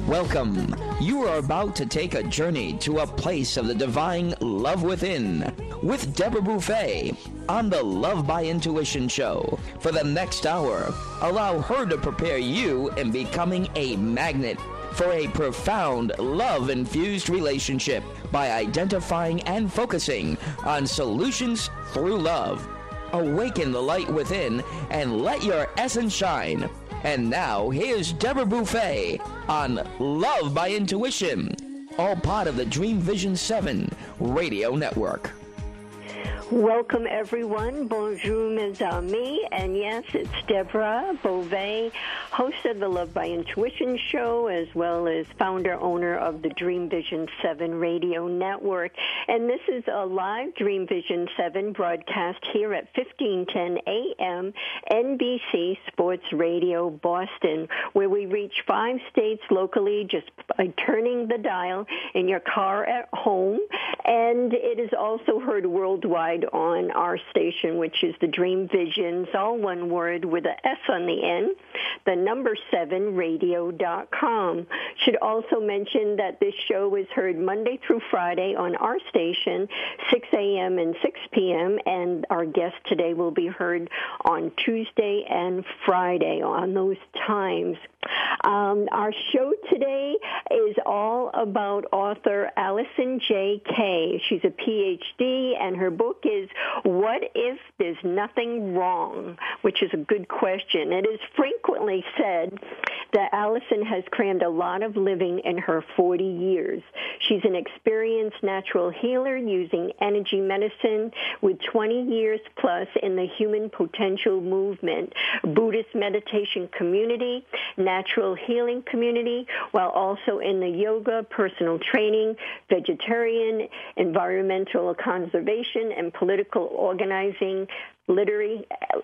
Welcome. You are about to take a journey to a place of the divine love within with Deborah Buffet on the Love by Intuition show. For the next hour, allow her to prepare you in becoming a magnet for a profound love-infused relationship by identifying and focusing on solutions through love. Awaken the light within and let your essence shine. And now, here's Deborah Buffet on Love by Intuition, all part of the Dream Vision 7 radio network. Welcome, everyone. Bonjour, mes amis. And yes, it's Deborah Beauvais, host of the Love by Intuition show, as well as founder, owner of the Dream Vision 7 radio network. And this is a live Dream Vision 7 broadcast here at 1510 AM NBC Sports Radio Boston, where we reach 5 states locally just by turning the dial in your car at home. And it is also heard worldwide on our station, which is the Dream Visions, all one word with an S on the end, the number 7 radio.com. Should also mention that this show is heard Monday through Friday on our station, 6 a.m. and 6 p.m., and our guest today will be heard on Tuesday and Friday on those times. Our show today is all about author Allison J. Kay. She's a Ph.D., and her book is What If There's Nothing Wrong, which is a good question. It is frequently said that Allison has crammed a lot of living in her 40 years. She's an experienced natural healer using energy medicine with 20 years plus in the human potential movement, Buddhist meditation community, natural healing community, while also in the yoga, personal training, vegetarian, environmental conservation, and political organizing, literary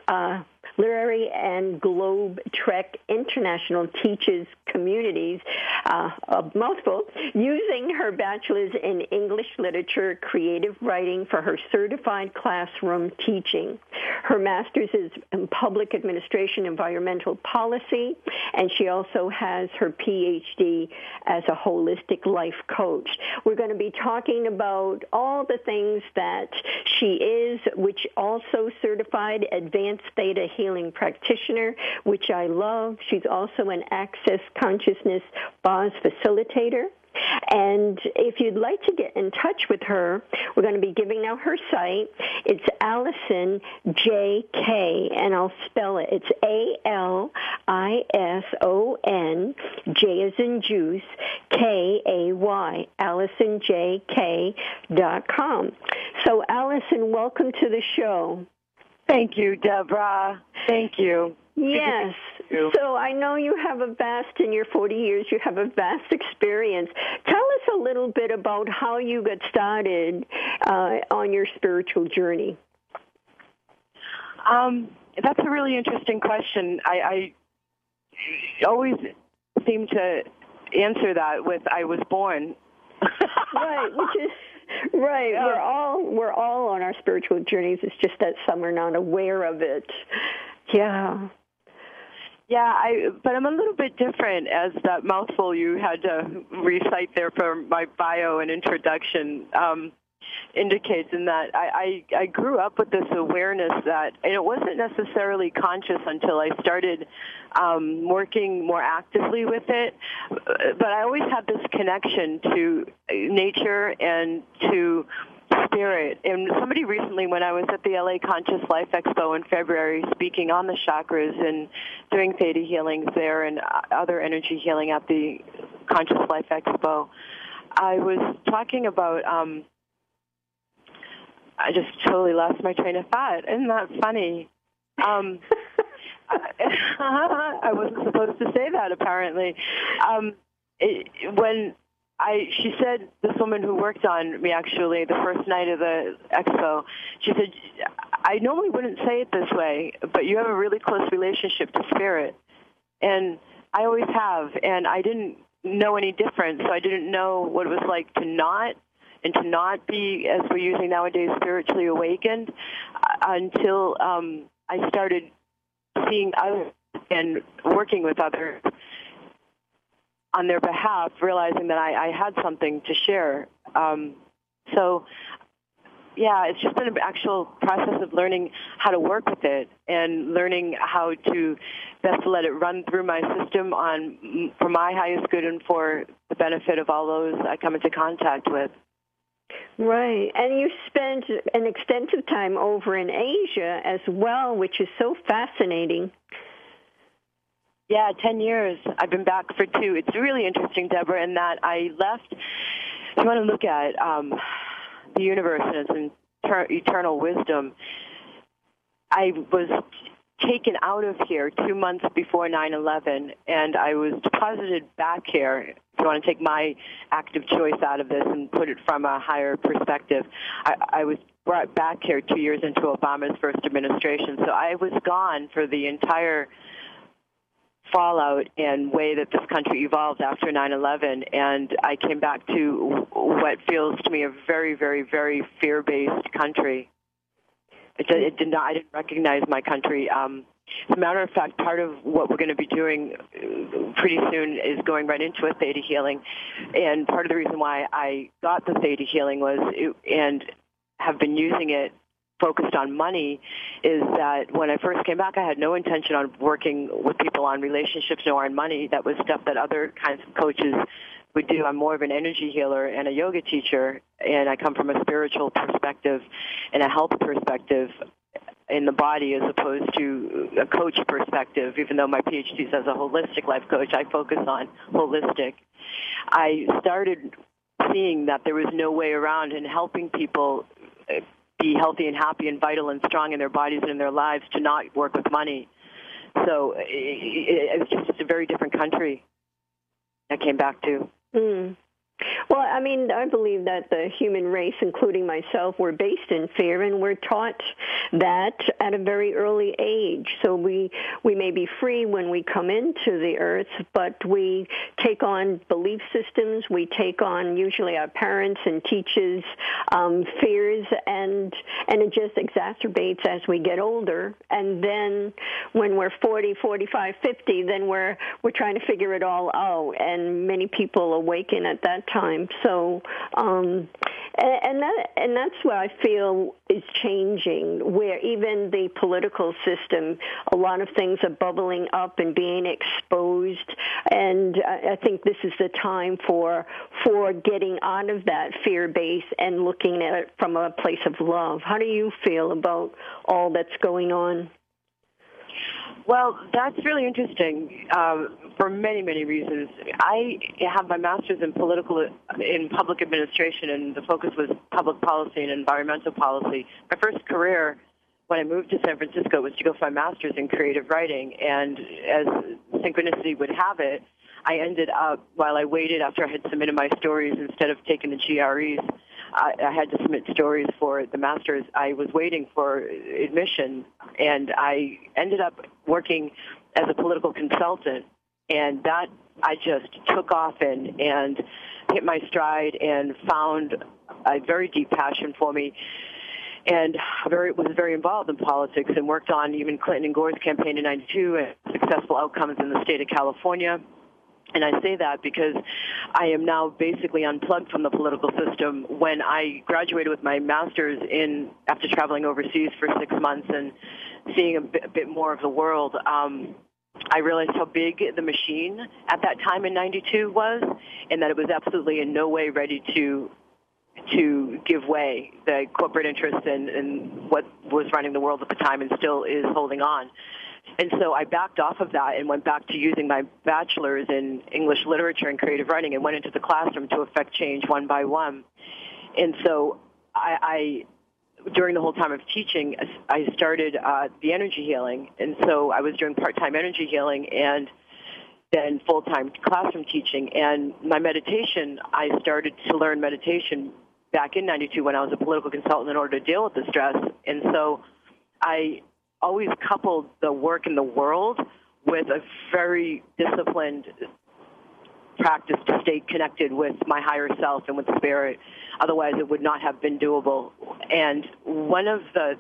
and Globe Trek International teaches communities, a mouthful, using her bachelor's in English literature, creative writing for her certified classroom teaching. Her master's is in public administration, environmental policy, and she also has her PhD as a holistic life coach. We're going to be talking about all the things that she is, which also certified advanced theta healing practitioner, which I love. She's also an Access Consciousness Bars facilitator. And if you'd like to get in touch with her, we're going to be giving out her site. It's Allison J.K., and I'll spell it. It's ALISON, J as in juice, KAY, AllisonJK.com. So, Allison, welcome to the show. Thank you, Deborah. Thank you. Yes. So I know you have in your 40 years, you have a vast experience. Tell us a little bit about how you got started on your spiritual journey. That's a really interesting question. I always seem to answer that with I was born. Right, which is... Right, yeah. We're all on our spiritual journeys. It's just that some are not aware of it. Yeah. Yeah, but I'm a little bit different, as that mouthful you had to recite there for my bio and introduction indicates, in that I grew up with this awareness that, and it wasn't necessarily conscious until I started working more actively with it, but I always had this connection to nature and to spirit. And somebody recently, when I was at the LA Conscious Life Expo in February, speaking on the chakras and doing theta healings there and other energy healing at the Conscious Life Expo, I was talking about I just totally lost my train of thought. Isn't that funny? I wasn't supposed to say that, apparently. She said, this woman who worked on me, actually, the first night of the expo, she said, I normally wouldn't say it this way, but you have a really close relationship to spirit. And I always have, and I didn't know any different, so I didn't know what it was like to not be, as we're using nowadays, spiritually awakened, until I started seeing others and working with others on their behalf, realizing that I had something to share. So, yeah, it's just been an actual process of learning how to work with it and learning how to best let it run through my system for my highest good and for the benefit of all those I come into contact with. Right. And you spent an extensive time over in Asia as well, which is so fascinating. Yeah, 10 years. I've been back for 2. It's really interesting, Deborah, in that I left. If you want to look at the universe and its eternal wisdom, I was taken out of here 2 months before 9/11, and I was deposited back here. If you want to take my active choice out of this and put it from a higher perspective, I was brought back here 2 years into Obama's first administration. So I was gone for the entire fallout and way that this country evolved after 9/11, and I came back to what feels to me a very, very, very fear-based country. I didn't recognize my country. As a matter of fact, part of what we're going to be doing pretty soon is going right into a theta healing, and part of the reason why I got the theta healing and have been using it focused on money is that when I first came back, I had no intention on working with people on relationships nor on money. That was stuff that other kinds of coaches would do. I'm more of an energy healer and a yoga teacher, and I come from a spiritual perspective and a health perspective in the body as opposed to a coach perspective. Even though my PhD says a holistic life coach, I focus on holistic. I started seeing that there was no way around in helping people be healthy and happy and vital and strong in their bodies and in their lives to not work with money. So it's just a very different country I came back to. Mm. Well, I mean, I believe that the human race, including myself, we're based in fear, and we're taught that at a very early age. So we may be free when we come into the earth, but we take on belief systems. We take on usually our parents and teachers' fears, and it just exacerbates as we get older. And then when we're 40, 45, 50, then we're trying to figure it all out, and many people awaken at that time. So, and that's what I feel is changing, where even the political system, a lot of things are bubbling up and being exposed, and I think this is the time for getting out of that fear base and looking at it from a place of love. How do you feel about all that's going on? Well, that's really interesting for many, many reasons. I have my master's in public administration, and the focus was public policy and environmental policy. My first career when I moved to San Francisco was to go for my master's in creative writing, and as synchronicity would have it, I ended up, while I waited after I had submitted my stories, instead of taking the GREs, I had to submit stories for the master's. I was waiting for admission, and I ended up working as a political consultant, and that I just took off in and hit my stride and found a very deep passion for me, and was very involved in politics and worked on even Clinton and Gore's campaign in 92 and successful outcomes in the state of California. And I say that because I am now basically unplugged from the political system. When I graduated with my master's after traveling overseas for 6 months and seeing a bit more of the world, I realized how big the machine at that time in 92 was, and that it was absolutely in no way ready to give way. The corporate interest in what was running the world at the time and still is holding on. And so I backed off of that and went back to using my bachelor's in English literature and creative writing and went into the classroom to affect change one by one. And so I during the whole time of teaching, I started the energy healing. And so I was doing part-time energy healing and then full-time classroom teaching. And my meditation, I started to learn meditation back in 92 when I was a political consultant in order to deal with the stress. And so I always coupled the work in the world with a very disciplined practice to stay connected with my higher self and with spirit. Otherwise, it would not have been doable. And one of the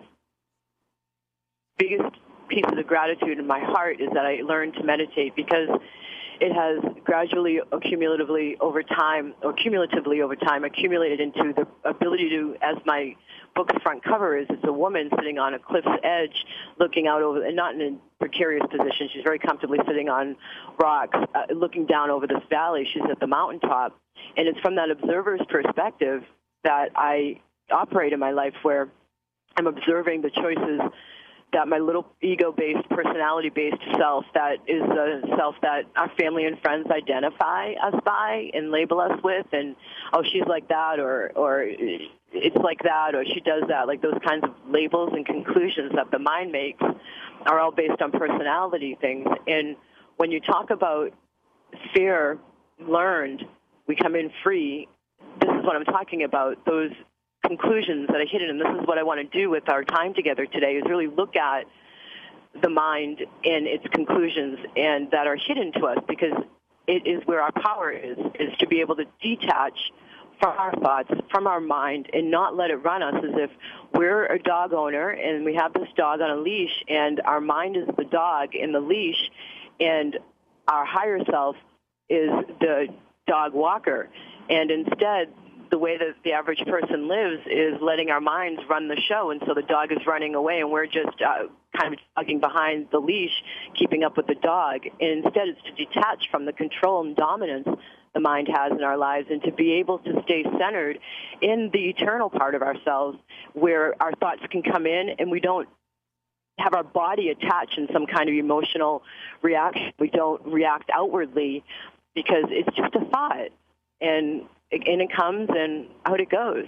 biggest pieces of gratitude in my heart is that I learned to meditate, because it has gradually, cumulatively over time, accumulated into the ability to, as my book's front cover is, it's a woman sitting on a cliff's edge looking out over, and not in a precarious position. She's very comfortably sitting on rocks, looking down over this valley. She's at the mountaintop. And it's from that observer's perspective that I operate in my life, where I'm observing the choices that my little ego-based, personality-based self, that is a self that our family and friends identify us by and label us with, and, oh, she's like that, or it's like that, or she does that, like those kinds of labels and conclusions that the mind makes are all based on personality things. And when you talk about fear learned, we come in free, this is what I'm talking about, those conclusions that are hidden, and this is what I want to do with our time together today, is really look at the mind and its conclusions and that are hidden to us, because it is where our power is to be able to detach from our thoughts, from our mind, and not let it run us as if we're a dog owner and we have this dog on a leash and our mind is the dog in the leash and our higher self is the dog walker. And instead, the way that the average person lives is letting our minds run the show, and so the dog is running away, and we're just kind of jogging behind the leash, keeping up with the dog. And instead, it's to detach from the control and dominance the mind has in our lives, and to be able to stay centered in the eternal part of ourselves, where our thoughts can come in, and we don't have our body attached in some kind of emotional reaction. We don't react outwardly, because it's just a thought, and it comes and out it goes.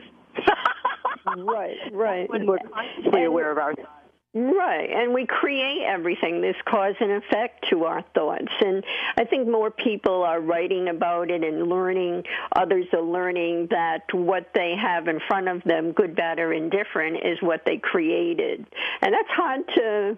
Right. When we're consciously aware of our thoughts. Right, and we create everything, this cause and effect to our thoughts. And I think more people are writing about it and learning, others are learning that what they have in front of them, good, bad, or indifferent, is what they created. And that's hard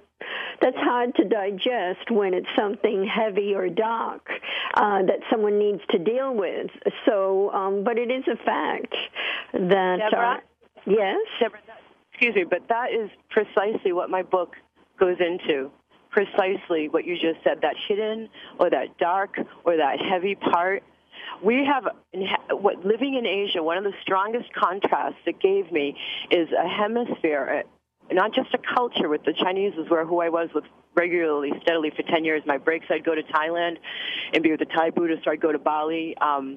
to digest when it's something heavy or dark that someone needs to deal with. So, but it is a fact that... Deborah? Yes? Deborah, excuse me, but that is precisely what my book goes into. Precisely what you just said, that hidden or that dark or that heavy part. We have, living in Asia, one of the strongest contrasts it gave me is a hemisphere, not just a culture. With the Chinese is who I was with regularly, steadily for 10 years. My breaks, I'd go to Thailand and be with the Thai Buddhists, or I'd go to Bali.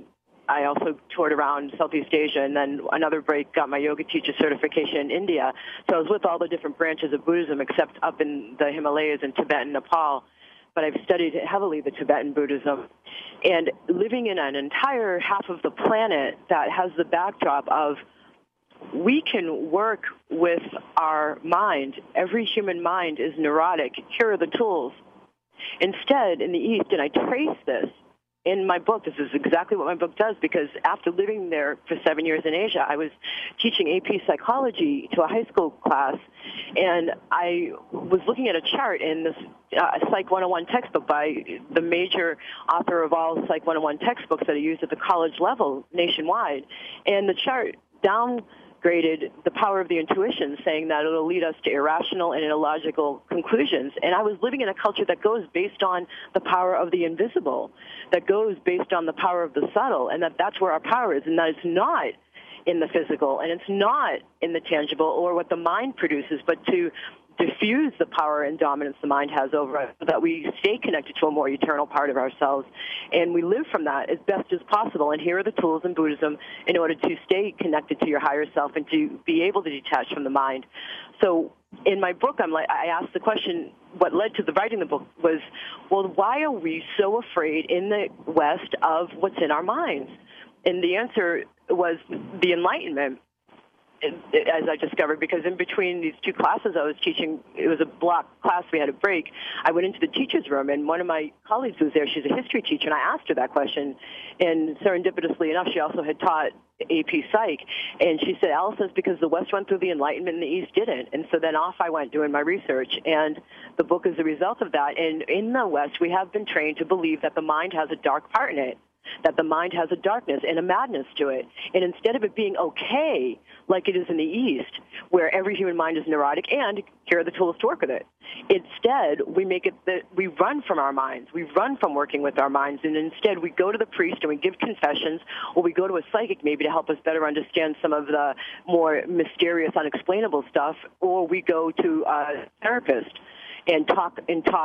I also toured around Southeast Asia, and then another break got my yoga teacher certification in India. So I was with all the different branches of Buddhism, except up in the Himalayas in Tibet and Nepal. But I've studied heavily the Tibetan Buddhism. And living in an entire half of the planet that has the backdrop of we can work with our mind. Every human mind is neurotic. Here are the tools. Instead, in the East, and I trace this, in my book, this is exactly what my book does, because after living there for 7 years in Asia, I was teaching AP psychology to a high school class, and I was looking at a chart in this Psych 101 textbook by the major author of all Psych 101 textbooks that are used at the college level nationwide, and the chart downgraded the power of the intuition, saying that it'll lead us to irrational and illogical conclusions. And I was living in a culture that goes based on the power of the invisible, that goes based on the power of the subtle, and that's where our power is, and that it's not in the physical, and it's not in the tangible or what the mind produces, but to diffuse the power and dominance the mind has over us, so that we stay connected to a more eternal part of ourselves, and we live from that as best as possible. And here are the tools in Buddhism in order to stay connected to your higher self and to be able to detach from the mind. So in my book, I asked the question, what led to the writing the book was, well, why are we so afraid in the West of what's in our minds? And the answer was the Enlightenment, as I discovered, because in between these two classes I was teaching, it was a block class, we had a break, I went into the teacher's room, and one of my colleagues was there. She's a history teacher, and I asked her that question, and serendipitously enough, she also had taught AP Psych, and she said, Alice, it's because the West went through the Enlightenment and the East didn't. And so then off I went doing my research, and the book is a result of that. And in the West, we have been trained to believe that the mind has a dark part in it, that the mind has a darkness and a madness to it. And instead of it being okay, like it is in the East, where every human mind is neurotic, and here are the tools to work with it. Instead, we make it that we run from our minds. We run from working with our minds, and instead we go to the priest and we give confessions, or we go to a psychic maybe to help us better understand some of the more mysterious, unexplainable stuff, or we go to a therapist and talk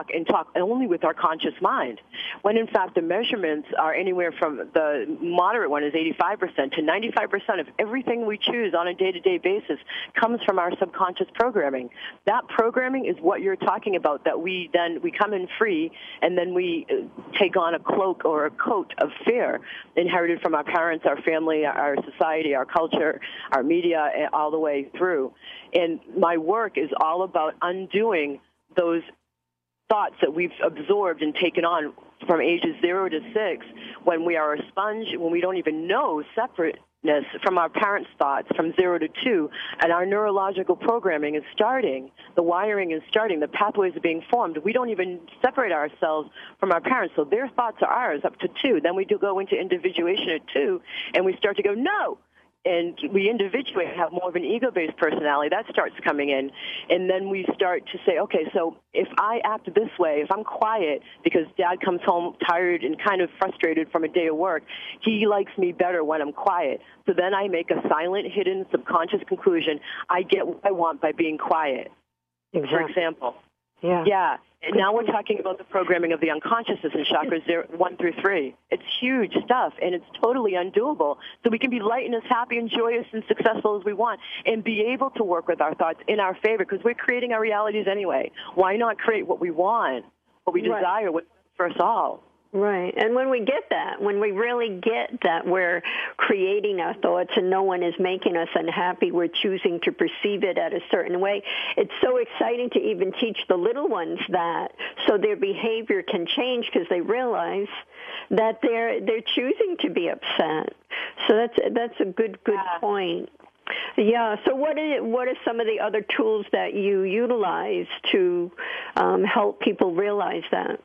only with our conscious mind, when in fact the measurements are anywhere from, the moderate one is 85% to 95% of everything we choose on a day-to-day basis comes from our subconscious programming. That programming is what you're talking about, that we come in free, and then we take on a cloak or a coat of fear inherited from our parents, our family, our society, our culture, our media, all the way through. And my work is all about undoing those thoughts that we've absorbed and taken on from ages 0 to 6, when we are a sponge, when we don't even know separateness from our parents' thoughts from 0 to 2, and our neurological programming is starting, the wiring is starting, the pathways are being formed. We don't even separate ourselves from our parents, so their thoughts are ours up to 2. Then we do go into individuation at 2, and we start to go, no! And we individuate and have more of an ego-based personality. That starts coming in. And then we start to say, okay, so if I act this way, if I'm quiet because Dad comes home tired and kind of frustrated from a day of work, he likes me better when I'm quiet. So then I make a silent, hidden, subconscious conclusion. I get what I want by being quiet, for example. Yeah. And now we're talking about the programming of the unconsciousness in chakras 1 through 3. It's huge stuff, and it's totally undoable. So we can be light and as happy and joyous and successful as we want, and be able to work with our thoughts in our favor, because we're creating our realities anyway. Why not create what we want, what we desire, what's best for us all? Right. And when we get that, when we really get that we're creating our thoughts and no one is making us unhappy, we're choosing to perceive it at a certain way, it's so exciting to even teach the little ones that, so their behavior can change because they realize that they're choosing to be upset. So that's a good point. Yeah. So what are some of the other tools that you utilize to help people realize that?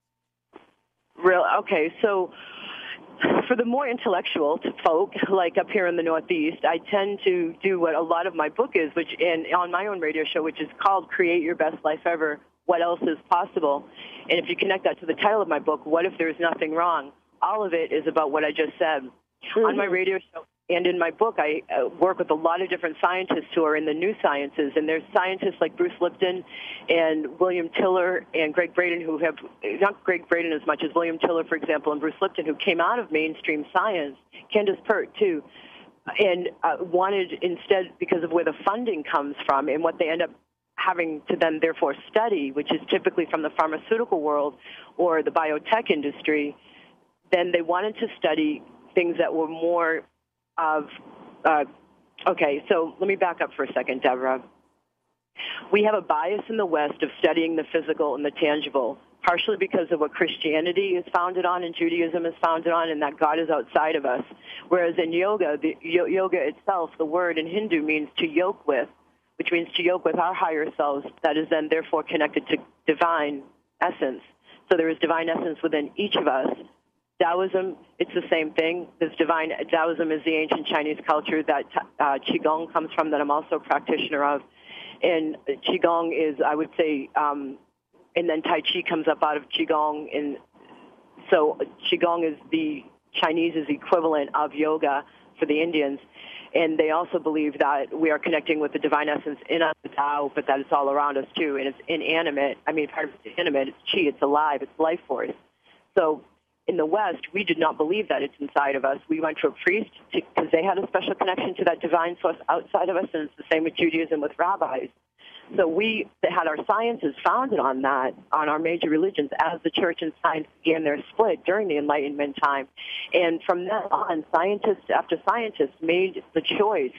Okay, so for the more intellectual folk, like up here in the Northeast, I tend to do what a lot of my book is, and on my own radio show, which is called Create Your Best Life Ever, What Else is Possible? And if you connect that to the title of my book, What If There's Nothing Wrong? All of it is about what I just said. Mm-hmm. On my radio show and in my book, I work with a lot of different scientists who are in the new sciences, and there's scientists like Bruce Lipton and William Tiller and Greg Braden, who have, not Greg Braden as much as William Tiller, for example, and Bruce Lipton, who came out of mainstream science, Candace Pert, too, and wanted instead, because of where the funding comes from and what they end up having to then therefore study, which is typically from the pharmaceutical world or the biotech industry, then they wanted to study things that were more of, okay, so let me back up for a second, Deborah. We have a bias in the West of studying the physical and the tangible, partially because of what Christianity is founded on and Judaism is founded on, and that God is outside of us. Whereas in yoga, the yoga itself, the word in Hindu means to yoke with, which means to yoke with our higher selves that is then therefore connected to divine essence. So there is divine essence within each of us. Taoism, it's the same thing. Taoism is the ancient Chinese culture that Qigong comes from, that I'm also a practitioner of. And Qigong is, I would say, and then Tai Chi comes up out of Qigong. And so Qigong is the Chinese's equivalent of yoga for the Indians. And they also believe that we are connecting with the divine essence in us, the Tao, but that it's all around us too. And it's inanimate. I mean, part of it's inanimate. It's Qi. It's alive. It's life force. So in the West, we did not believe that it's inside of us. We went to a priest because they had a special connection to that divine source outside of us, and it's the same with Judaism, with rabbis. So we had our sciences founded on that, on our major religions, as the church and science began their split during the Enlightenment time. And from then on, scientists after scientists made the choice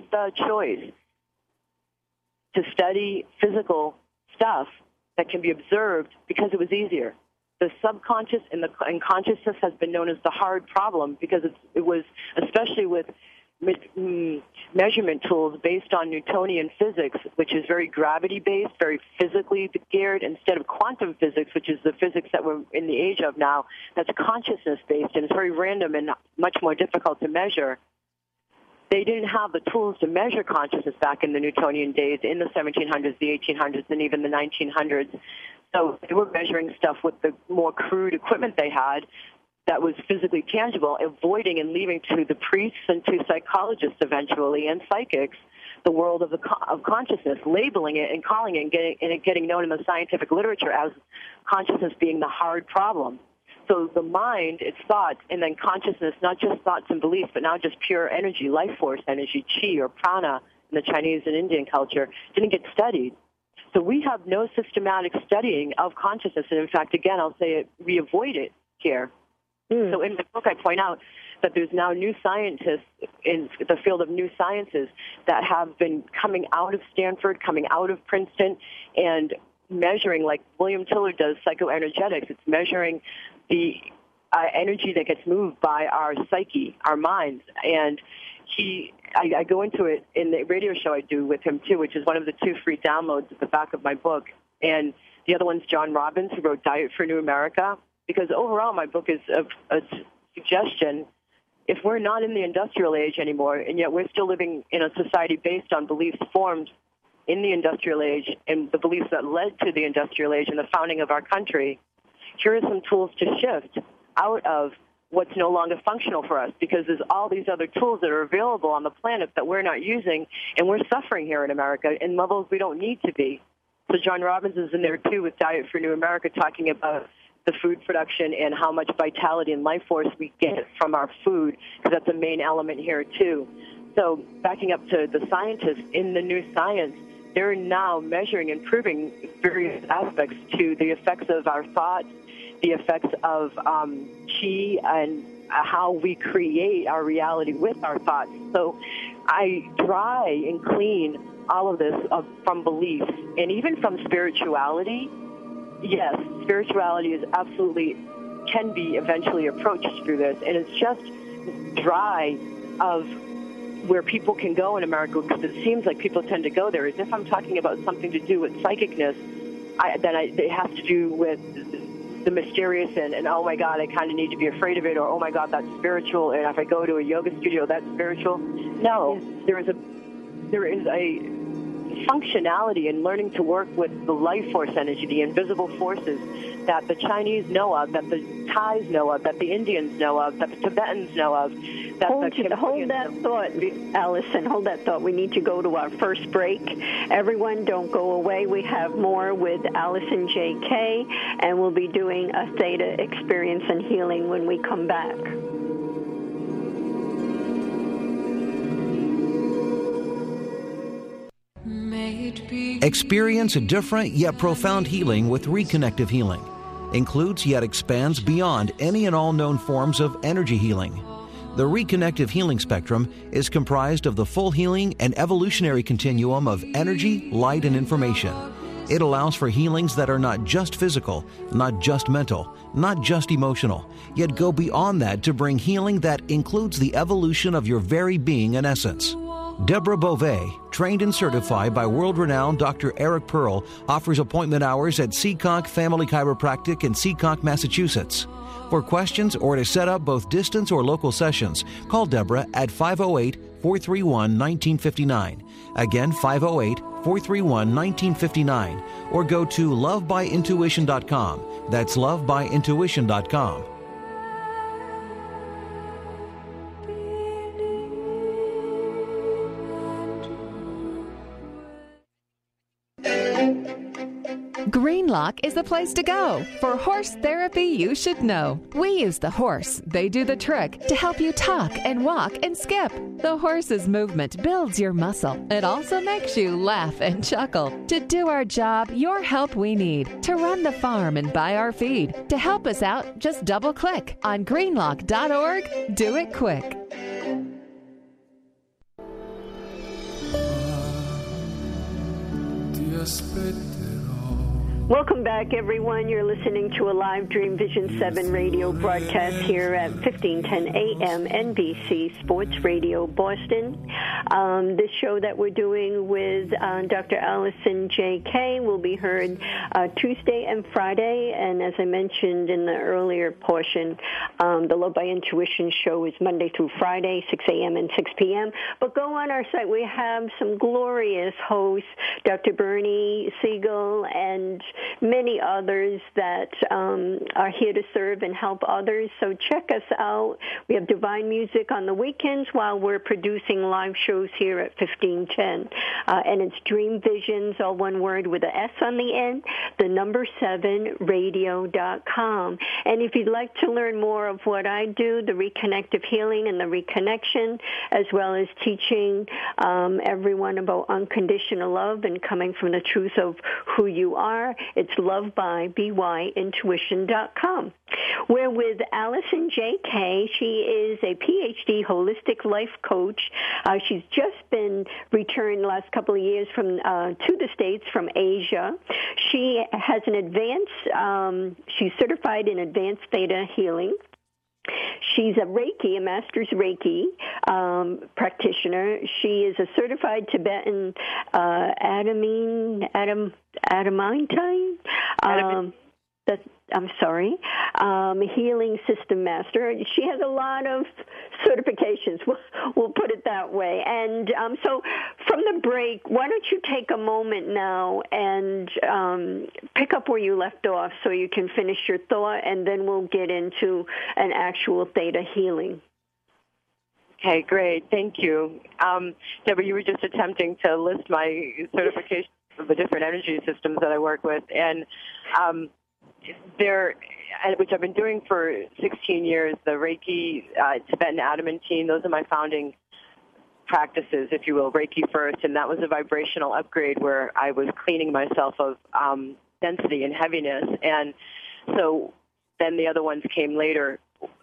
to study physical stuff that can be observed because it was easier. The subconscious and consciousness has been known as the hard problem because it was, especially with measurement tools based on Newtonian physics, which is very gravity-based, very physically geared, instead of quantum physics, which is the physics that we're in the age of now, that's consciousness-based, and it's very random and much more difficult to measure. They didn't have the tools to measure consciousness back in the Newtonian days, in the 1700s, the 1800s, and even the 1900s. So they were measuring stuff with the more crude equipment they had that was physically tangible, avoiding and leaving to the priests and to psychologists eventually and psychics the world of consciousness, labeling it and calling it and getting known in the scientific literature as consciousness being the hard problem. So the mind, its thoughts, and then consciousness, not just thoughts and beliefs, but now just pure energy, life force energy, chi or prana in the Chinese and Indian culture, didn't get studied. So we have no systematic studying of consciousness. And in fact, again, I'll say it, we avoid it here. So in the book, I point out that there's now new scientists in the field of new sciences that have been coming out of Stanford, coming out of Princeton, and measuring, like William Tiller does, psychoenergetics. It's measuring the energy that gets moved by our psyche, our minds. And I go into it in the radio show I do with him, too, which is one of the 2 free downloads at the back of my book. And the other one's John Robbins, who wrote Diet for New America. Because overall, my book is a suggestion. If we're not in the industrial age anymore, and yet we're still living in a society based on beliefs formed in the industrial age and the beliefs that led to the industrial age and the founding of our country, here are some tools to shift out of what's no longer functional for us, because there's all these other tools that are available on the planet that we're not using, and we're suffering here in America in levels we don't need to be. So John Robbins is in there, too, with Diet for New America, talking about the food production and how much vitality and life force we get from our food, because that's a main element here, too. So backing up to the scientists in the new science, they're now measuring and proving various aspects to the effects of our thoughts, the effects of chi, and how we create our reality with our thoughts. So I dry and clean all of this from beliefs and even from spirituality. Yes, spirituality is absolutely can be eventually approached through this, and it's just dry of where people can go in America, because it seems like people tend to go there. As if I'm talking about something to do with psychicness, it has to do with the mysterious and oh my God, I kind of need to be afraid of it, or oh my God, that's spiritual, and if I go to a yoga studio, that's spiritual. No, there is a functionality in learning to work with the life force energy, the invisible forces that the Chinese know of, that the Thais know of, that the Indians know of, that the Tibetans know of. Hold that thought, Allison. Hold that thought. We need to go to our first break. Everyone, don't go away. We have more with Allison J.K., and we'll be doing a theta experience and healing when we come back. Experience a different yet profound healing with Reconnective Healing. Includes yet expands beyond any and all known forms of energy healing. The Reconnective Healing spectrum is comprised of the full healing and evolutionary continuum of energy, light, and information. It allows for healings that are not just physical, not just mental, not just emotional, yet go beyond that to bring healing that includes the evolution of your very being and essence. Deborah Beauvais, trained and certified by world-renowned Dr. Eric Pearl, offers appointment hours at Seekonk Family Chiropractic in Seekonk, Massachusetts. For questions or to set up both distance or local sessions, call Deborah at 508-431-1959. Again, 508-431-1959. Or go to lovebyintuition.com. That's lovebyintuition.com. Greenlock is the place to go for horse therapy you should know. We use the horse, they do the trick, to help you talk and walk and skip. The horse's movement builds your muscle. It also makes you laugh and chuckle. To do our job, your help we need. To run the farm and buy our feed. To help us out, just double-click on greenlock.org. Do it quick. Welcome back, everyone. You're listening to a live Dream Vision 7 radio broadcast here at 1510 AM NBC Sports Radio Boston. This show that we're doing with Dr. Allison J.K. will be heard Tuesday and Friday, and as I mentioned in the earlier portion, the Love by Intuition show is Monday through Friday, 6 a.m. and 6 p.m. But go on our site. We have some glorious hosts, Dr. Bernie Siegel and many others that are here to serve and help others. So check us out. We have divine music on the weekends while we're producing live shows here at 1510. And it's Dream Visions, all one word with an S on the end, the number 7 radio.com. And if you'd like to learn more of what I do, the reconnective healing and the reconnection, as well as teaching everyone about unconditional love and coming from the truth of who you are, it's lovebybyintuition.com. We're with Allison J.K. She is a Ph.D. holistic life coach. She's just been returned the last couple of years from to the States from Asia. She has an she's certified in advanced theta healing. She's a Reiki, a master's Reiki practitioner. She is a certified Tibetan healing system master. She has a lot of certifications, we'll put it that way. And so from the break, why don't you take a moment now and pick up where you left off so you can finish your thought, and then we'll get into an actual theta healing. Okay, great. Thank you. Deborah, you were just attempting to list my certifications of the different energy systems that I work with, and which I've been doing for 16 years, the Reiki, Tibetan Adamantine, those are my founding practices, if you will, Reiki first, and that was a vibrational upgrade where I was cleaning myself of density and heaviness, and so then the other ones came later.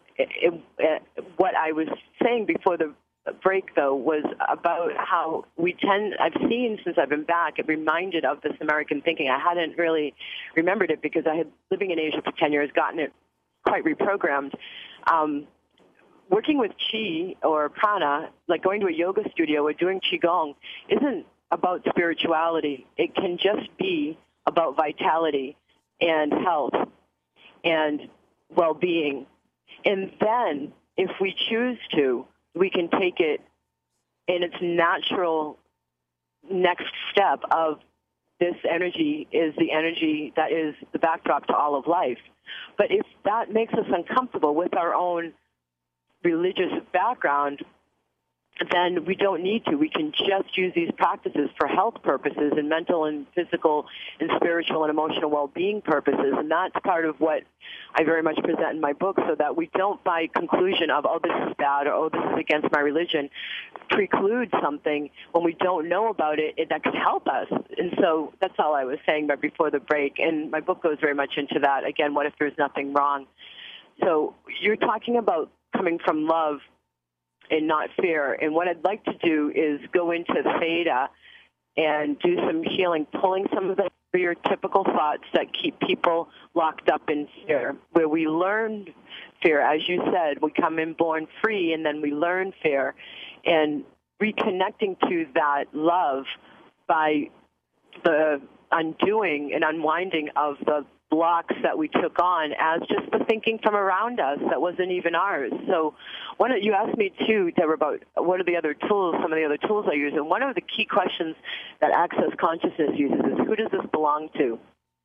What I was saying before the break, though, was about how I've seen since I've been back, it reminded of this American thinking. I hadn't really remembered it because I had, living in Asia for 10 years, gotten it quite reprogrammed. Working with Qi or prana, like going to a yoga studio or doing Qigong, isn't about spirituality. It can just be about vitality and health and well-being. And then, if we choose to, we can take it in its natural next step of this energy is the energy that is the backdrop to all of life. But if that makes us uncomfortable with our own religious background, then we don't need to. We can just use these practices for health purposes and mental and physical and spiritual and emotional well-being purposes. And that's part of what I very much present in my book, so that we don't, by conclusion of, oh, this is bad, or oh, this is against my religion, preclude something when we don't know about it that could help us. And so that's all I was saying right before the break. And my book goes very much into that. Again, what if there's nothing wrong? So you're talking about coming from love and not fear. And what I'd like to do is go into theta and do some healing, pulling some of the your typical thoughts that keep people locked up in fear, where we learn fear. As you said, we come in born free, and then we learn fear. And reconnecting to that love by the undoing and unwinding of the blocks that we took on as just the thinking from around us that wasn't even ours. So you asked me, too, Deborah, about what are the other tools, some of the other tools I use. And one of the key questions that Access Consciousness uses is, who does this belong to?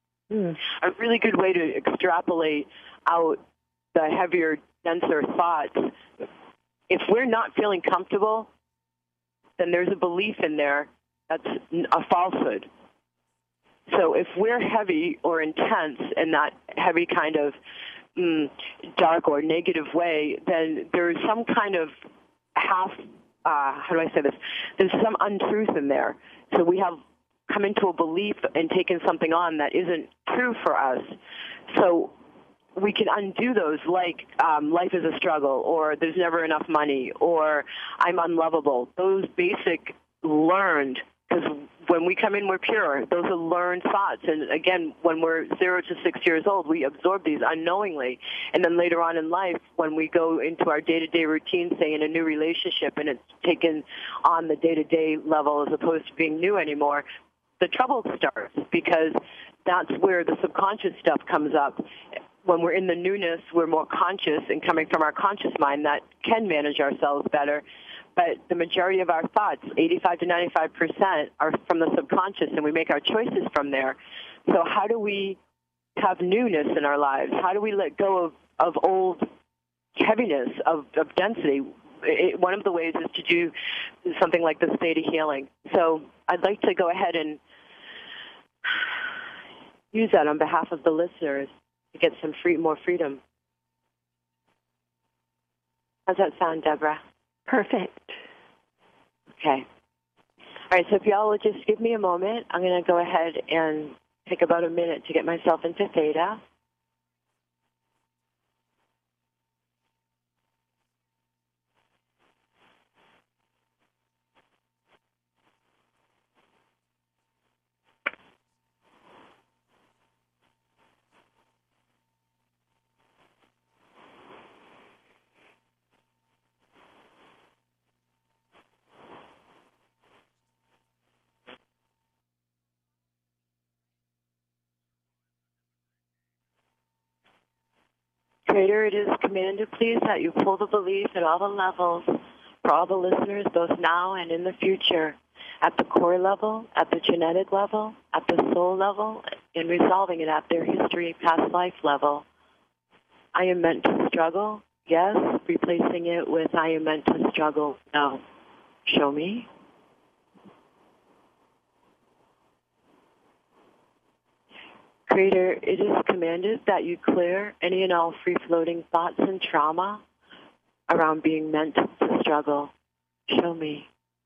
A really good way to extrapolate out the heavier, denser thoughts. If we're not feeling comfortable, then there's a belief in there that's a falsehood. So if we're heavy or intense in that heavy kind of dark or negative way, then there's some kind of there's some untruth in there. So we have come into a belief and taken something on that isn't true for us. So we can undo those, like life is a struggle, or there's never enough money, or I'm unlovable. Those basic learned, because when we come in, we're pure. Those are learned thoughts. And again, when we're 0 to 6 years old, we absorb these unknowingly. And then later on in life, when we go into our day-to-day routine, say in a new relationship, and it's taken on the day-to-day level as opposed to being new anymore, the trouble starts, because that's where the subconscious stuff comes up. When we're in the newness, we're more conscious, and coming from our conscious mind, that can manage ourselves better. But the majority of our thoughts, 85 to 95%, are from the subconscious, and we make our choices from there. So how do we have newness in our lives? How do we let go of old heaviness, of density? One of the ways is to do something like the state of healing. So I'd like to go ahead and use that on behalf of the listeners to get some more freedom. How's that sound, Deborah? Perfect. Okay. All right, so if y'all will just give me a moment, I'm going to go ahead and take about a minute to get myself into theta. Creator, it is commanded, please, that you pull the belief at all the levels for all the listeners, both now and in the future, at the core level, at the genetic level, at the soul level, and resolving it at their history, past life level. I am meant to struggle, yes, replacing it with I am meant to struggle, no. Show me. Creator, it is commanded that you clear any and all free-floating thoughts and trauma around being meant to struggle. Show me.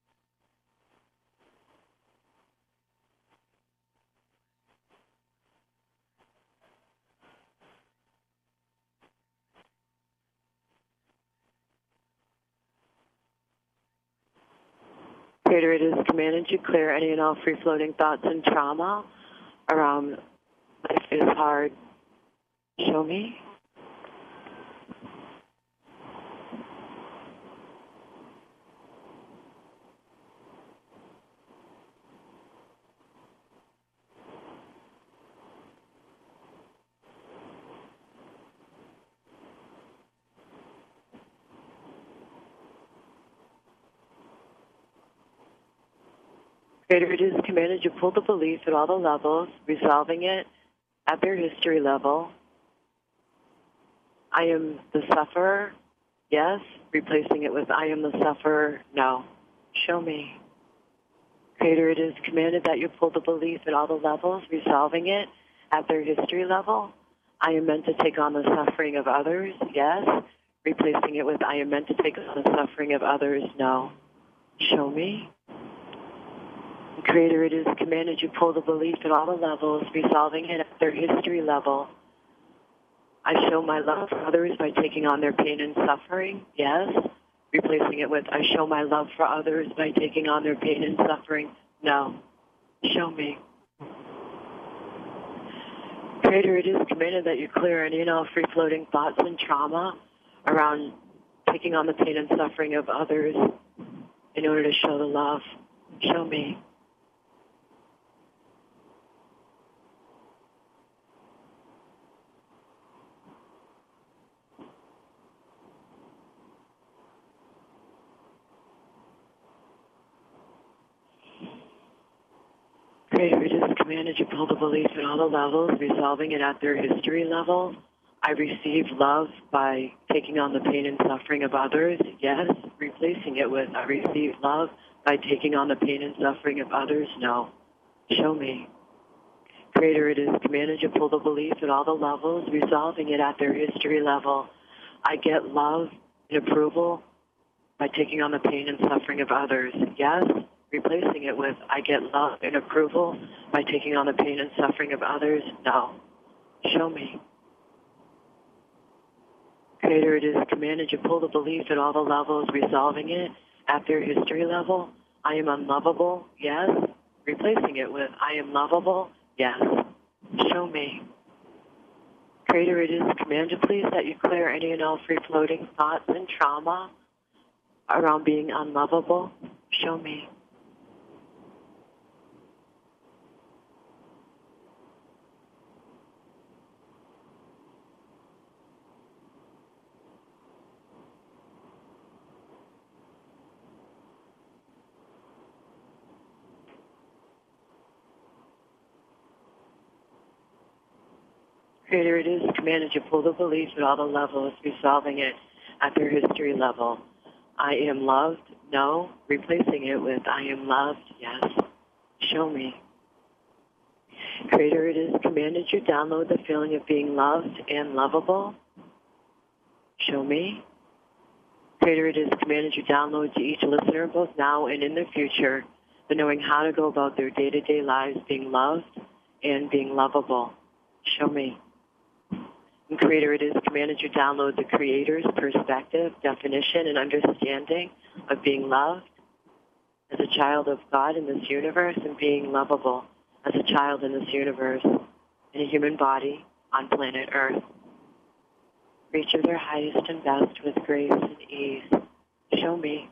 Creator, it is commanded you clear any and all free-floating thoughts and trauma around life is hard. Show me. Creator, it is commanded you pull the belief at all the levels, resolving it at their history level. I am the sufferer, yes, replacing it with I am the sufferer, no. Show me. Creator, it is commanded that you pull the belief at all the levels, resolving it at their history level. I am meant to take on the suffering of others, yes, replacing it with I am meant to take on the suffering of others, no. Show me. Creator, it is commanded you pull the belief at all the levels, resolving it at their history level. I show my love for others by taking on their pain and suffering, yes. Replacing it with I show my love for others by taking on their pain and suffering, no. Show me. Creator, it is commanded that you clear any and all free-floating thoughts and trauma around taking on the pain and suffering of others in order to show the love. Show me. Creator, it is commanded you pull the belief at all the levels, resolving it at their history level. I receive love by taking on the pain and suffering of others, yes. Replacing it with I receive love by taking on the pain and suffering of others, no. Show me. Creator, it is commanded you pull the belief at all the levels, resolving it at their history level. I get love and approval by taking on the pain and suffering of others, yes. Replacing it with I get love and approval by taking on the pain and suffering of others, no. Show me. Creator, it is commanded you pull the belief at all the levels, resolving it at their history level. I am unlovable, yes. replacing it with I am lovable, yes, show me. Creator, it is commanded, please, that you clear any and all free-floating thoughts and trauma around being unlovable, show me. Creator, it is commanded you pull the belief at all the levels, resolving it at their history level. I am loved, no, replacing it with I am loved, yes, show me. Creator, it is commanded you download the feeling of being loved and lovable, show me. Creator, it is commanded you download to each listener, both now and in the future, the knowing how to go about their day-to-day lives being loved and being lovable, show me. And Creator, it is commanded you download the Creator's perspective, definition, and understanding of being loved as a child of God in this universe and being lovable as a child in this universe in a human body on planet Earth. Reach of their highest and best with grace and ease. Show me.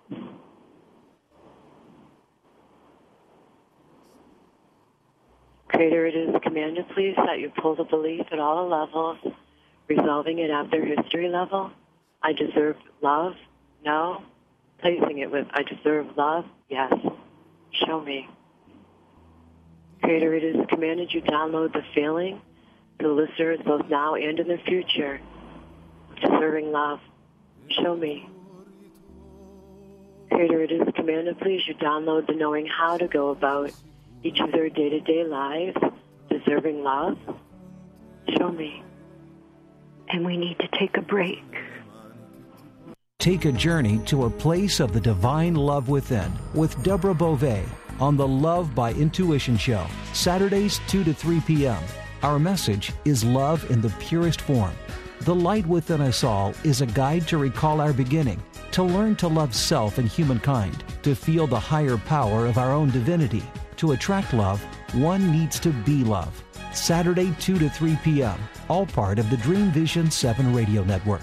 Creator, it is commanded, please, that you pull the belief at all the levels, resolving it at their history level. I deserve love, no. Placing it with I deserve love, yes. Show me. Creator, it is commanded you download the feeling to the listeners both now and in the future of deserving love. Show me. Creator, it is commanded, please, you download the knowing how to go about each of their day-to-day lives, deserving love. Show me. And we need to take a break. Take a journey to a place of the divine love within with Deborah Beauvais on the Love by Intuition Show, Saturdays 2 to 3 p.m. Our message is love in the purest form. The light within us all is a guide to recall our beginning, to learn to love self and humankind, to feel the higher power of our own divinity. To attract love, one needs to be love. Saturday 2 to 3 p.m., all part of the Dream Vision 7 radio network.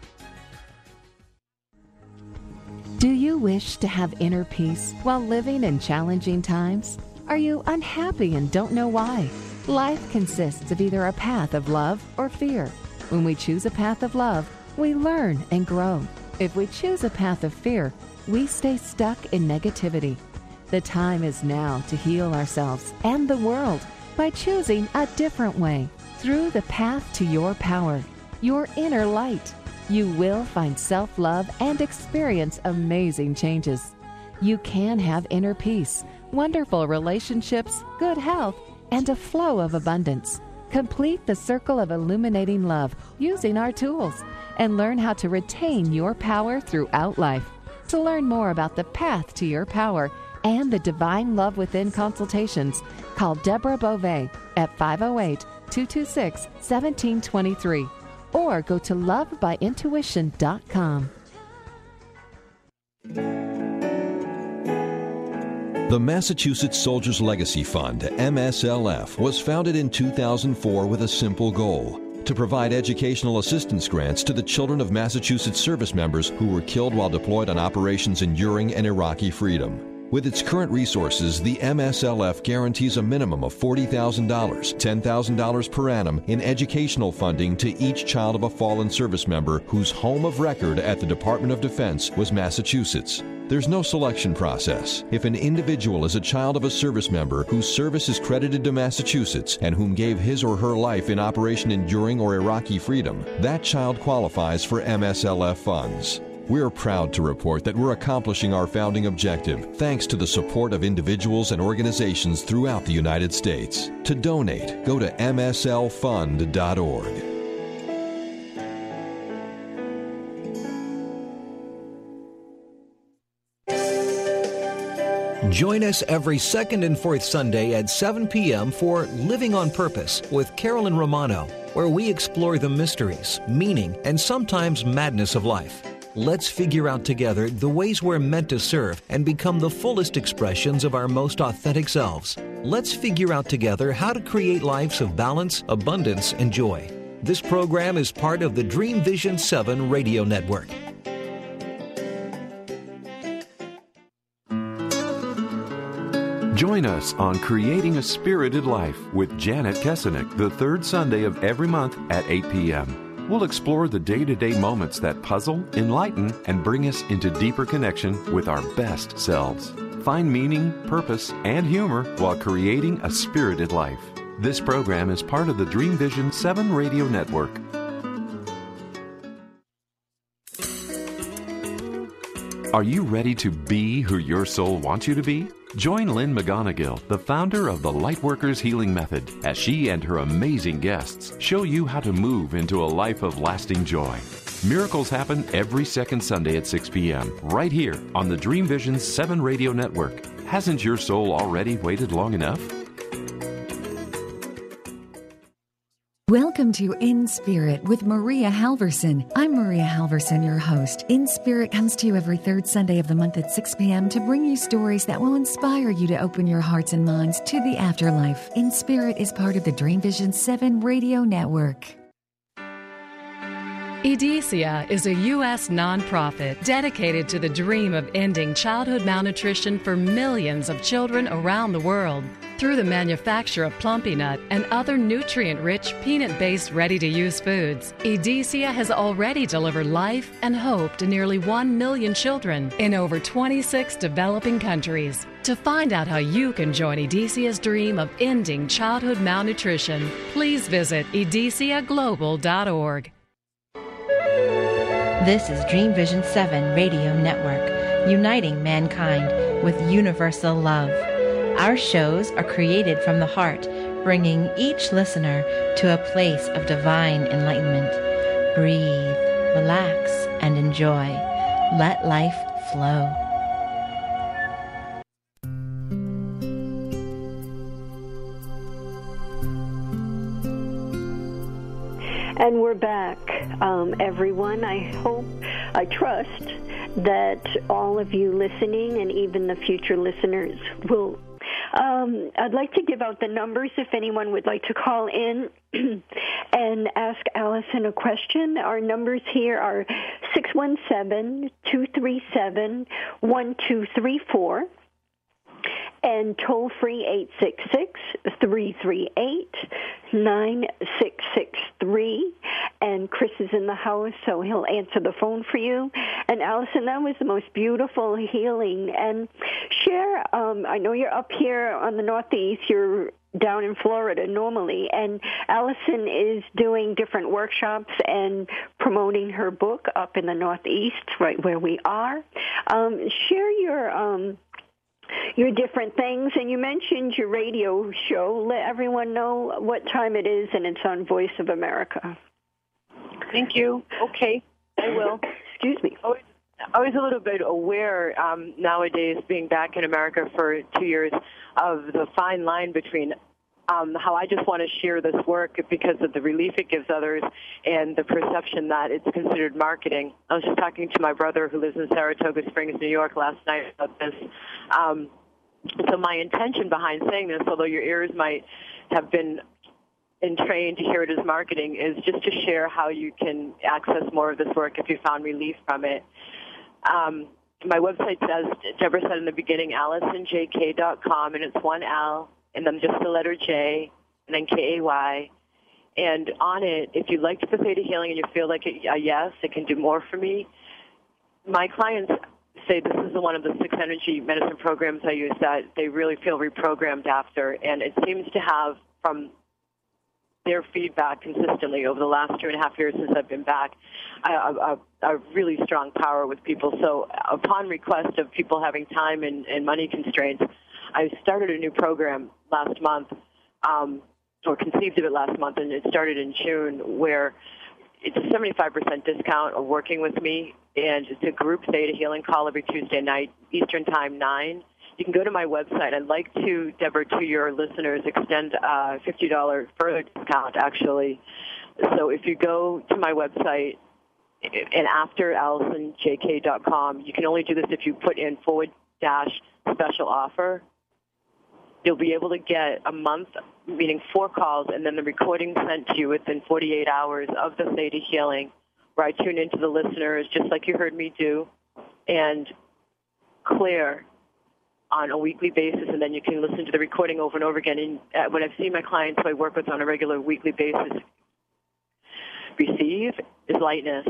Do you wish to have inner peace while living in challenging times? Are you unhappy and don't know why? Life consists of either a path of love or fear. When we choose a path of love, we learn and grow. If we choose a path of fear, we stay stuck in negativity. The time is now to heal ourselves and the world by choosing a different way. Through the path to your power, your inner light, you will find self-love and experience amazing changes. You can have inner peace, wonderful relationships, good health, and a flow of abundance. Complete the circle of illuminating love using our tools and learn how to retain your power throughout life. To learn more about the path to your power and the Divine Love Within consultations, call Deborah Beauvais at 508-226-1723 or go to lovebyintuition.com. The Massachusetts Soldiers Legacy Fund, MSLF, was founded in 2004 with a simple goal: to provide educational assistance grants to the children of Massachusetts service members who were killed while deployed on operations enduring and Iraqi freedom. With its current resources, the MSLF guarantees a minimum of $40,000, $10,000 per annum in educational funding to each child of a fallen service member whose home of record at the Department of Defense was Massachusetts. There's no selection process. If an individual is a child of a service member whose service is credited to Massachusetts and whom gave his or her life in Operation Enduring or Iraqi Freedom, that child qualifies for MSLF funds. We're proud to report that we're accomplishing our founding objective thanks to the support of individuals and organizations throughout the United States. To donate, go to mslfund.org. Join us every second and fourth Sunday at 7 p.m. for Living on Purpose with Carolyn Romano, where we explore the mysteries, meaning, and sometimes madness of life. Let's figure out together the ways we're meant to serve and become the fullest expressions of our most authentic selves. Let's figure out together how to create lives of balance, abundance, and joy. This program is part of the Dream Vision 7 radio network. Join us on Creating a Spirited Life with Janet Kesenick the third Sunday of every month at 8 p.m. We'll explore the day-to-day moments that puzzle, enlighten, and bring us into deeper connection with our best selves. Find meaning, purpose, and humor while creating a spirited life. This program is part of the Dream Vision 7 radio network. Are you ready to be who your soul wants you to be? Join Lynn McGonigal, the founder of the Lightworkers Healing Method, as she and her amazing guests show you how to move into a life of lasting joy. Miracles happen every second Sunday at 6 p.m. right here on the Dream Vision 7 radio network. Hasn't your soul already waited long enough? Welcome to In Spirit with Maria Halverson. I'm Maria Halverson, your host. In Spirit comes to you every third Sunday of the month at 6 p.m. to bring you stories that will inspire you to open your hearts and minds to the afterlife. In Spirit is part of the Dream Vision 7 radio network. EDESIA is a U.S. nonprofit dedicated to the dream of ending childhood malnutrition for millions of children around the world. Through the manufacture of Plumpy Nut and other nutrient-rich, peanut-based, ready-to-use foods, EDESIA has already delivered life and hope to nearly 1 million children in over 26 developing countries. To find out how you can join EDESIA's dream of ending childhood malnutrition, please visit edesiaglobal.org. This is Dream Vision 7 Radio Network, uniting mankind with universal love. Our shows are created from the heart, bringing each listener to a place of divine enlightenment. Breathe, relax, and enjoy. Let life flow. And we're back, everyone. I trust that all of you listening and even the future listeners will. I'd like to give out the numbers if anyone would like to call in and ask Allison a question. Our numbers here are 617-237-1234. And toll-free 866-338-9663. And Chris is in the house, so he'll answer the phone for you. And Allison, that was the most beautiful healing. And share, I know you're up here on the Northeast, you're down in Florida normally, and Allison is doing different workshops and promoting her book up in the Northeast, right where we are. Share your different things, and you mentioned your radio show. Let everyone know what time it is, and it's on Voice of America. Thank you. Okay, I will. Excuse me. I was a little bit aware nowadays, being back in America for 2 years, of the fine line between how I just want to share this work because of the relief it gives others and the perception that it's considered marketing. I was just talking to my brother who lives in Saratoga Springs, New York, last night about this. So my intention behind saying this, although your ears might have been entrained to hear it as marketing, is just to share how you can access more of this work if you found relief from it. My website says, Deborah said in the beginning, AllisonJK.com, and it's one L, and then just the letter J, and then K-A-Y. And on it, if you'd like to participate in healing and you feel like a yes, it can do more for me, my clients say this is one of the 6 energy medicine programs I use that they really feel reprogrammed after, and it seems to have, from their feedback consistently over the last 2.5 years since I've been back, a really strong power with people. So upon request of people having time and money constraints, I started a new program last month, or conceived of it last month, and it started in June, where it's a 75% discount of working with me, and it's a group theta healing call every Tuesday night, Eastern Time, 9. You can go to my website. I'd like to, Deborah, to your listeners, extend a $50 further discount, actually. So if you go to my website, and after AllisonJK.com. You can only do this if you put in /special offer. You'll be able to get a month, meaning 4 calls, and then the recording sent to you within 48 hours of the Theta Healing, where I tune into the listeners, just like you heard me do, and clear on a weekly basis, and then you can listen to the recording over and over again. And what I've seen my clients who I work with on a regular weekly basis receive is lightness.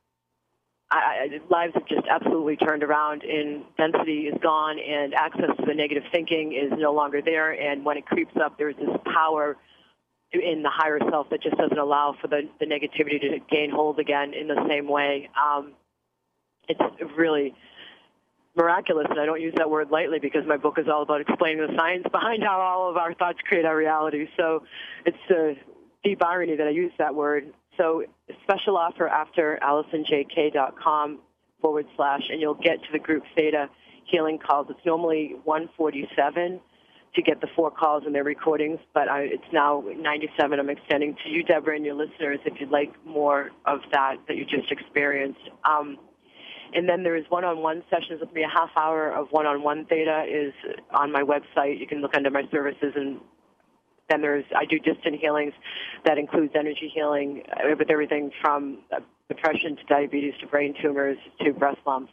Lives have just absolutely turned around, and density is gone, and access to the negative thinking is no longer there. And when it creeps up, there's this power in the higher self that just doesn't allow for the negativity to gain hold again in the same way. It's really miraculous, and I don't use that word lightly because my book is all about explaining the science behind how all of our thoughts create our reality. So it's a deep irony that I use that word. So special offer after AllisonJK.com / and you'll get to the group Theta Healing calls. It's normally $147 to get the 4 calls and their recordings, but it's now $97. I'm extending to you, Deborah, and your listeners if you'd like more of that you just experienced. And then there is one-on-one sessions with me. A half hour of one-on-one Theta is on my website. You can look under my services, and then I do distant healings that includes energy healing with everything from depression to diabetes to brain tumors to breast lumps.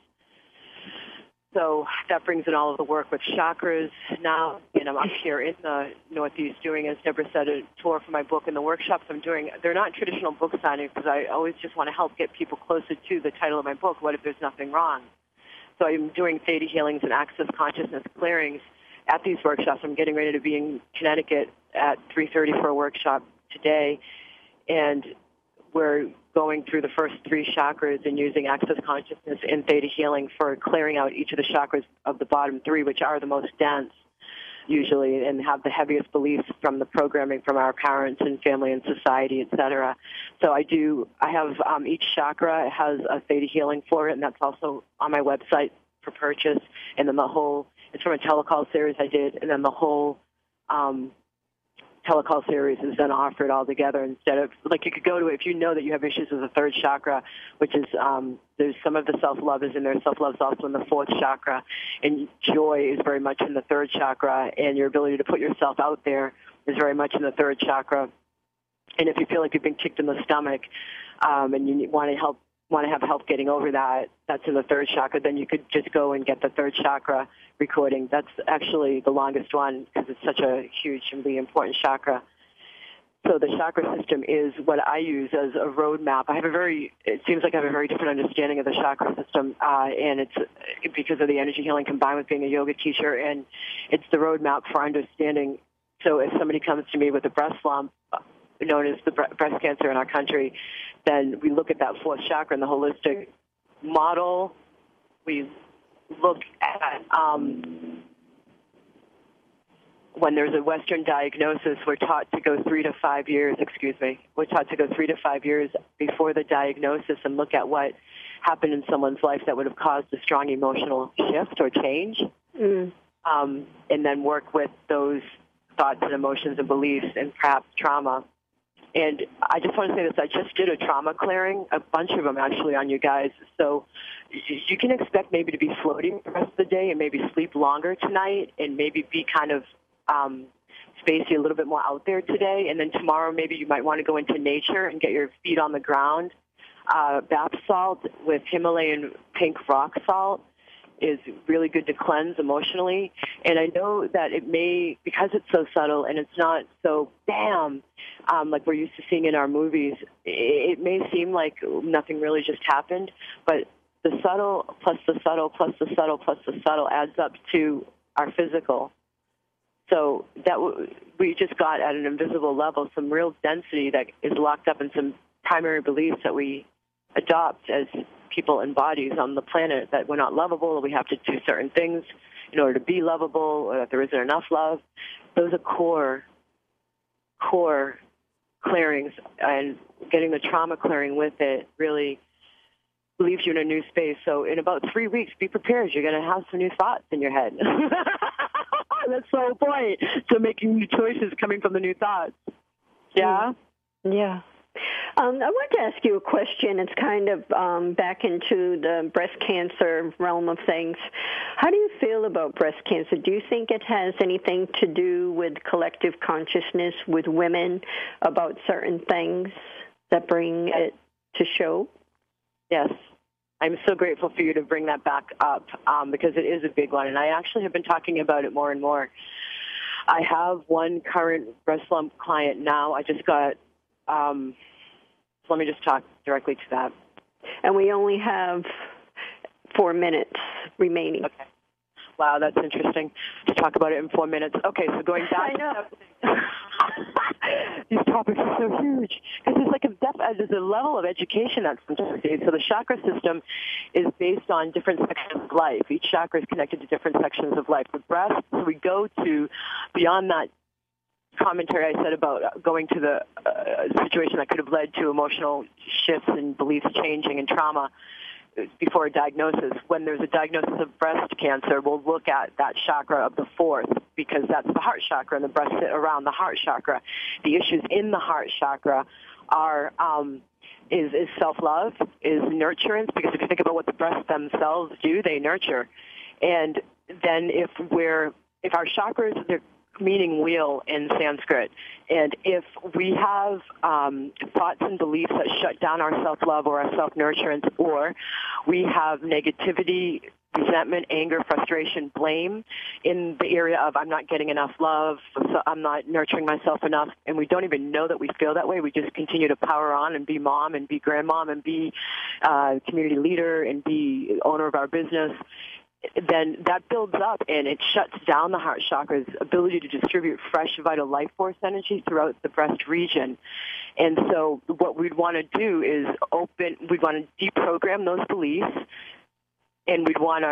So that brings in all of the work with chakras now. And I'm up here in the Northeast doing, as Deborah said, a tour for my book, and the workshops I'm doing. They're not traditional book signings because I always just want to help get people closer to the title of my book, What If There's Nothing Wrong? So I'm doing Theta healings and access consciousness clearings at these workshops. I'm getting ready to be in Connecticut at 3:30 for a workshop today, and we're going through the first 3 chakras and using access consciousness and Theta healing for clearing out each of the chakras of the bottom 3, which are the most dense usually and have the heaviest beliefs from the programming from our parents and family and society, etc. So I have each chakra has a Theta healing for it, and that's also on my website for purchase. And then it's from a telecall series I did, and then the whole telecall series is then offered all together instead of, like, you could go to it if you know that you have issues with the 3rd chakra, which is, there's some of the self-love is in there. Self-love is also in the 4th chakra, and joy is very much in the 3rd chakra, and your ability to put yourself out there is very much in the 3rd chakra. And if you feel like you've been kicked in the stomach and you want to have help getting over that, that's in the 3rd chakra, then you could just go and get the 3rd chakra recording. That's actually the longest one because it's such a huge and really important chakra. So the chakra system is what I use as a roadmap. It seems like I have a very different understanding of the chakra system, and it's because of the energy healing combined with being a yoga teacher, and it's the roadmap for understanding. So if somebody comes to me with a breast lump, known as the breast cancer in our country, then we look at that 4th chakra in the holistic model. We look at when there's a Western diagnosis, we're taught to go 3 to 5 years, we're taught to go 3 to 5 years before the diagnosis and look at what happened in someone's life that would have caused a strong emotional shift or change, and then work with those thoughts and emotions and beliefs and perhaps trauma. And I just want to say this, I just did a trauma clearing, a bunch of them actually on you guys. So you can expect maybe to be floating the rest of the day and maybe sleep longer tonight and maybe be kind of spacey, a little bit more out there today. And then tomorrow maybe you might want to go into nature and get your feet on the ground. Bath salt with Himalayan pink rock salt is really good to cleanse emotionally. And I know that it may, because it's so subtle and it's not so bam, like we're used to seeing in our movies, it may seem like nothing really just happened, but the subtle plus the subtle plus the subtle plus the subtle adds up to our physical. So that we just got at an invisible level some real density that is locked up in some primary beliefs that we adopt as people and bodies on the planet, that we're not lovable, or we have to do certain things in order to be lovable, or that there isn't enough love. Those are core clearings, and getting the trauma clearing with it really leaves you in a new space. So in about 3 weeks, be prepared. You're going to have some new thoughts in your head. That's the whole point. So making new choices coming from the new thoughts. Yeah? Yeah. I want to ask you a question. It's kind of back into the breast cancer realm of things. How do you feel about breast cancer? Do you think it has anything to do with collective consciousness with women about certain things that bring it to show? Yes. I'm so grateful for you to bring that back up because it is a big one, and I actually have been talking about it more and more. I have one current breast lump client now. I just got, so let me just talk directly to that. And we only have 4 minutes remaining. Okay. Wow, that's interesting to talk about it in 4 minutes. Okay, so going back to these topics are so huge because there's a level of education that's important. So the chakra system is based on different sections of life. Each chakra is connected to different sections of life. The breast, so we go to beyond that commentary I said about going to the situation that could have led to emotional shifts and beliefs changing and trauma before a diagnosis. When there's a diagnosis of breast cancer, we'll look at that chakra of the fourth because that's the heart chakra and the breast sit around the heart chakra. The issues in the heart chakra are is self-love, is nurturance, because if you think about what the breasts themselves do, they nurture. And then if our chakras, they're meaning wheel in Sanskrit, and if we have thoughts and beliefs that shut down our self-love or our self-nurturance, or we have negativity, resentment, anger, frustration, blame in the area of I'm not getting enough love, so I'm not nurturing myself enough, and we don't even know that we feel that way. We just continue to power on and be mom and be grandmom and be community leader and be owner of our business. Then that builds up and it shuts down the heart chakra's ability to distribute fresh, vital life force energy throughout the breast region. And so what we'd want to do is we'd want to deprogram those beliefs, and we'd want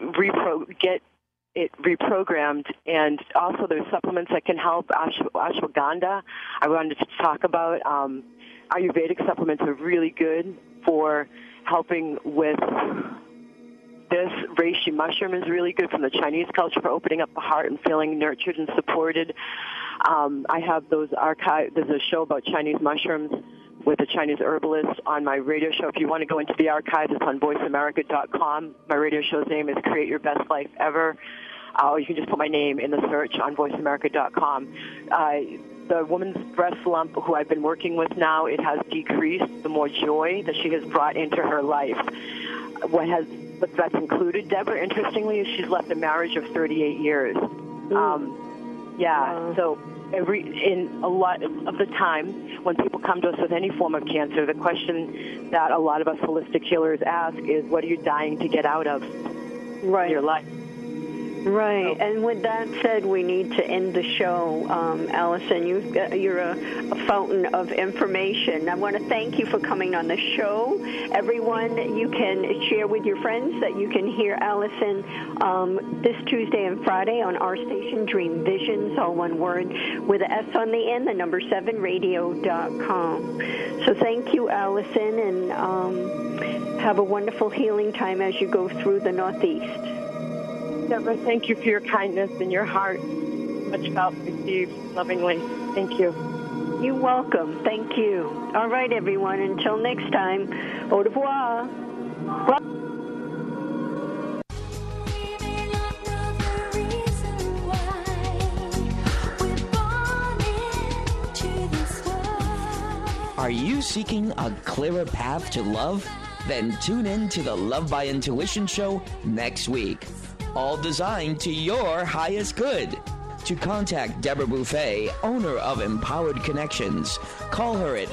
to get it reprogrammed. And also there's supplements that can help. Ashwagandha, I wanted to talk about. Ayurvedic supplements are really good for helping with this. Reishi mushroom is really good from the Chinese culture for opening up the heart and feeling nurtured and supported. I have those archives. There's a show about Chinese mushrooms with a Chinese herbalist on my radio show. If you want to go into the archives, it's on voiceamerica.com. My radio show's name is Create Your Best Life Ever. Or you can just put my name in the search on voiceamerica.com. The woman's breast lump who I've been working with now, it has decreased the more joy that she has brought into her life. What that's included, Deborah, interestingly, is she's left a marriage of 38 years. So in a lot of the time when people come to us with any form of cancer, the question that a lot of us holistic healers ask is, what are you dying to get out of in your life? Right. And with that said, we need to end the show. Allison, you're a fountain of information. I want to thank you for coming on the show. Everyone, you can share with your friends that you can hear Allison this Tuesday and Friday on our station, Dream Visions, all one word, with an S on the end, the number 7radio.com. So thank you, Allison, and have a wonderful healing time as you go through the Northeast. Deborah, thank you for your kindness and your heart. Much felt, received lovingly. Thank you. You're welcome. Thank you. All right, everyone. Until next time, au revoir. Are you seeking a clearer path to love? Then tune in to the Love by Intuition show next week. All designed to your highest good. To contact Deborah Buffet, owner of Empowered Connections, call her at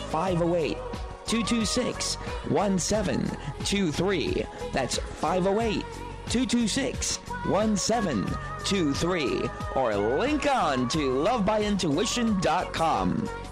508-226-1723. That's 508-226-1723. Or link on to lovebyintuition.com.